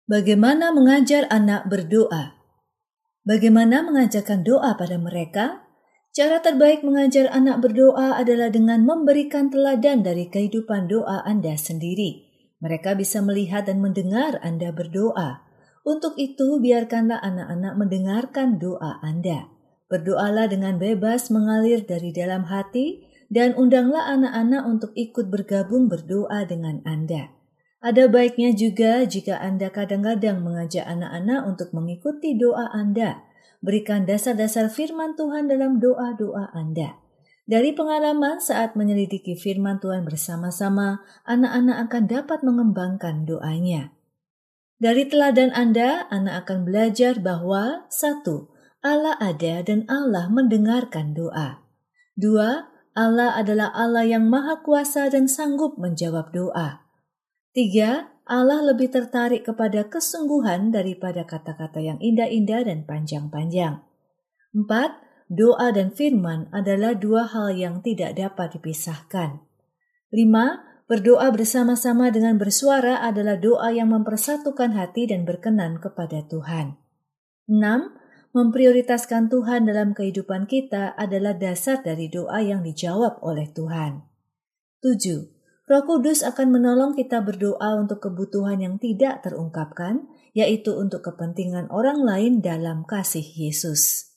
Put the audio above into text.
Bagaimana mengajar anak berdoa? Bagaimana mengajarkan doa pada mereka? Cara terbaik mengajar anak berdoa adalah dengan memberikan teladan dari kehidupan doa Anda sendiri. Mereka bisa melihat dan mendengar Anda berdoa. Untuk itu, biarkanlah anak-anak mendengarkan doa Anda. Berdoalah dengan bebas mengalir dari dalam hati dan undanglah anak-anak untuk ikut bergabung berdoa dengan Anda. Ada baiknya juga jika Anda kadang-kadang mengajak anak-anak untuk mengikuti doa Anda. Berikan dasar-dasar firman Tuhan dalam doa-doa Anda. Dari pengalaman saat menyelidiki firman Tuhan bersama-sama, anak-anak akan dapat mengembangkan doanya. Dari teladan Anda, anak akan belajar bahwa 1. Allah ada dan Allah mendengarkan doa. 2. Allah adalah Allah yang maha kuasa dan sanggup menjawab doa. 3. Allah lebih tertarik kepada kesungguhan daripada kata-kata yang indah-indah dan panjang-panjang. 4. Doa dan firman adalah dua hal yang tidak dapat dipisahkan. 5. Berdoa bersama-sama dengan bersuara adalah doa yang mempersatukan hati dan berkenan kepada Tuhan. 6. Memprioritaskan Tuhan dalam kehidupan kita adalah dasar dari doa yang dijawab oleh Tuhan. 7. Roh Kudus akan menolong kita berdoa untuk kebutuhan yang tidak terungkapkan, yaitu untuk kepentingan orang lain dalam kasih Yesus.